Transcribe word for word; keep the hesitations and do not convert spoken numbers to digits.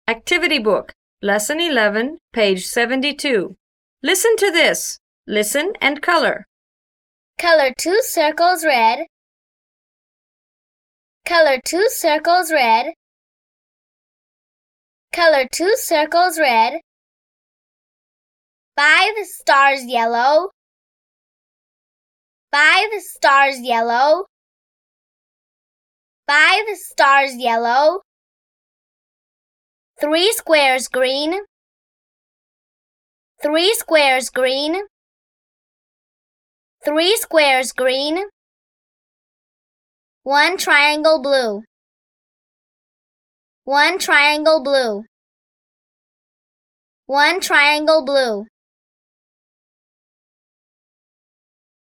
Activity Book, Lesson eleven, page seventy-two. Listen to this. Listen and color. Color two circles red. Color two circles red. Color two circles red. Five stars yellow. Five stars yellow. Five stars yellow. Three squares green. Three squares green. Three squares green. One triangle blue. One triangle blue. One triangle blue.